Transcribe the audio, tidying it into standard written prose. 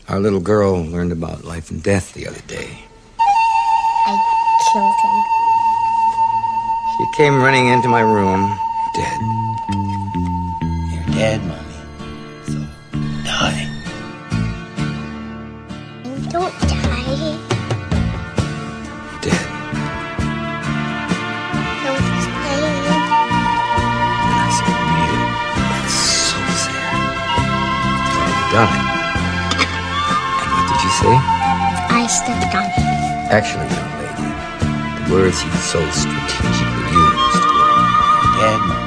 Our little girl learned about life and death the other day. I killed him. She came running into my room, dead. You're dead, Mommy. So, die. Don't die. Dead. Don't die. And I said, read it. That's so sad. Died. And what did you say? I stepped on him. Actually, young lady, the words he so strategically used were You're dead, Mommy.